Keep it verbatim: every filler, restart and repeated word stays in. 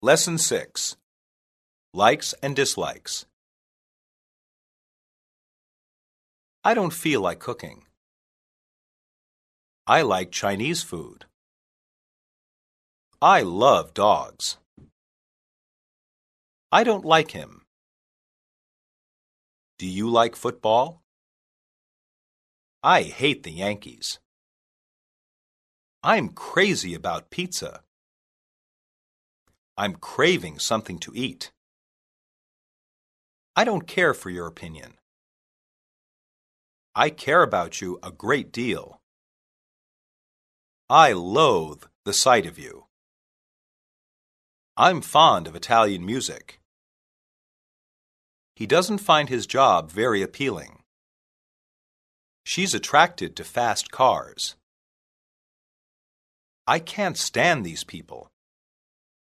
Lesson six. Likes and dislikes. I don't feel like cooking. I like Chinese food. I love dogs. I don't like him. Do you like football? I hate the Yankees. I'm crazy about pizza. I'm craving something to eat. I don't care for your opinion. I care about you a great deal. I loathe the sight of you. I'm fond of Italian music. He doesn't find his job very appealing. She's attracted to fast cars. I can't stand these people.